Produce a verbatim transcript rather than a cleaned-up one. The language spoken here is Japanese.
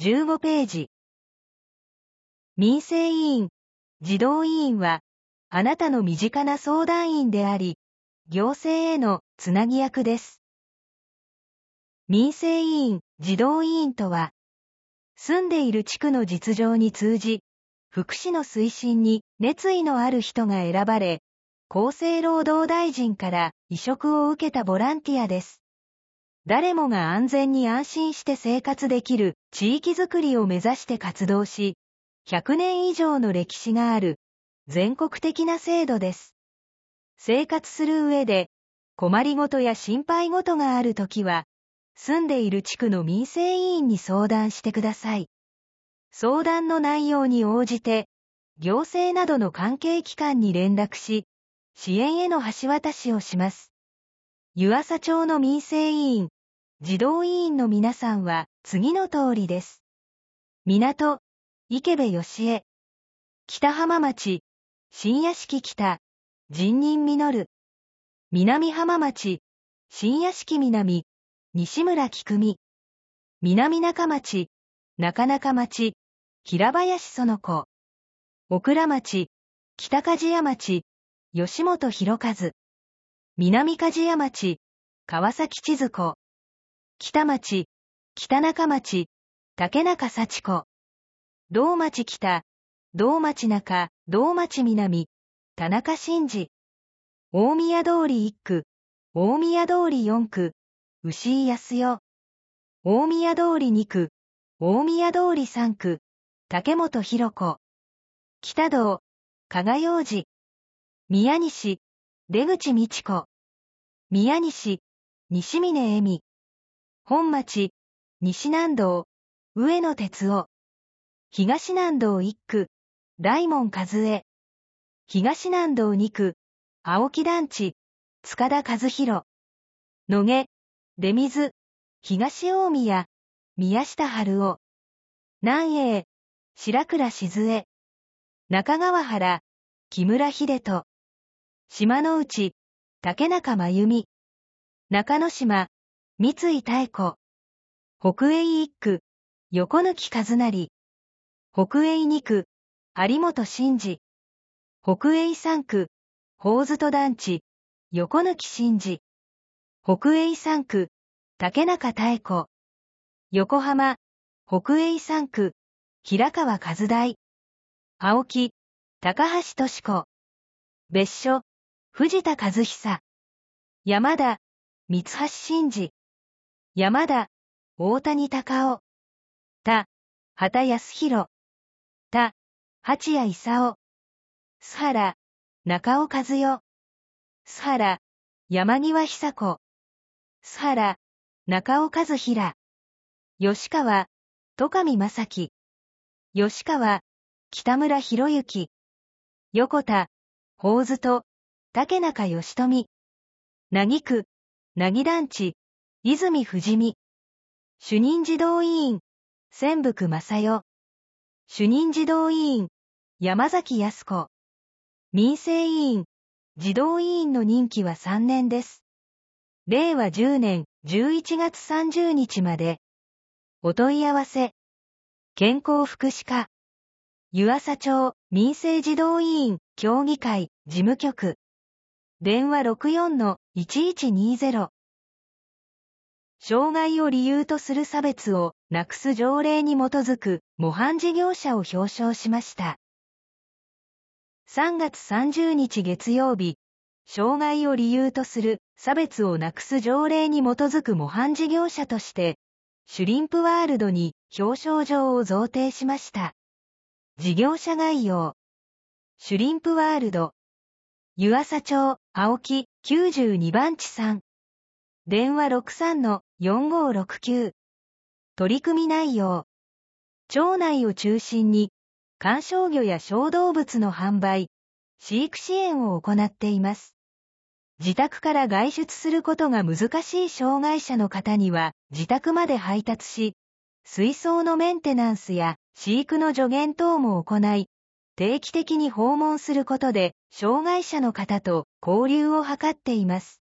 じゅうごページ。民生委員、児童委員は、あなたの身近な相談員であり、行政へのつなぎ役です。民生委員、児童委員とは、住んでいる地区の実情に通じ、福祉の推進に熱意のある人が選ばれ、厚生労働大臣から委嘱を受けたボランティアです。誰もが安全に安心して生活できる地域づくりを目指して活動し、ひゃくねん以上の歴史がある全国的な制度です。生活する上で困りごとや心配事があるときは、住んでいる地区の民生委員に相談してください。相談の内容に応じて、行政などの関係機関に連絡し、支援への橋渡しをします。湯浅町の民生委員、児童委員の皆さんは次の通りです。港、池部義恵。北浜町、新屋敷北、人人実。南浜町、新屋敷南、西村菊美。南中町、中中町、平林園子。小倉町、北梶屋町、吉本博和。南梶屋町、川崎千鶴子。北町、北中町、竹中幸子。道町北、道町中、道町南、田中真二。大宮通りいっ区、大宮通りよん区、牛井康代。大宮通りに区、大宮通りさん区、竹本博子。北道、加賀洋二。宮西、出口美智子。宮西、西峰恵美。本町、西南道、上野哲夫。東南道いっ区、大門和恵。東南道に区、青木団地、塚田和弘。野毛、出水、東大宮、宮下春夫。南栄、白倉静江。中川原、木村秀人。島の内、竹中真由美。中之島、三井妙子。北営いっ区、横貫和成。北営に区、有本真二。北営さん区、宝津戸団地、横貫真二。北営さん区、竹中妙子。横浜、北営さん区、平川和大。青木、高橋敏子。別所、藤田和久。山田、三橋真二。山田、大谷隆夫。田、畑康弘。田、八谷勲。須原、中尾和代。須原、山際久子。須原、中尾和平。吉川、戸上正樹。吉川、北村博之。横田、宝津戸、竹中義富。梛区、梛団地、泉富美。主任児童委員、千福正代。主任児童委員、山崎康子。民生委員、児童委員の任期はさんねんです。れいわじゅうねんじゅういちがつさんじゅうにちまで。お問い合わせ。健康福祉課。湯浅町民生児童委員協議会事務局。電話 ろくよんのいちいちにゼロ。障害を理由とする差別をなくす条例に基づく模範事業者を表彰しました。さんがつさんじゅうにち月曜日、障害を理由とする差別をなくす条例に基づく模範事業者として、シュリンプワールドに表彰状を贈呈しました。事業者概要。シュリンプワールド。湯浅町、青木、きゅうじゅうにばん地さん。電話 ろくさんのよんごろくきゅう。取り組み内容。町内を中心に、観賞魚や小動物の販売、飼育支援を行っています。自宅から外出することが難しい障害者の方には、自宅まで配達し、水槽のメンテナンスや飼育の助言等も行い、定期的に訪問することで、障害者の方と交流を図っています。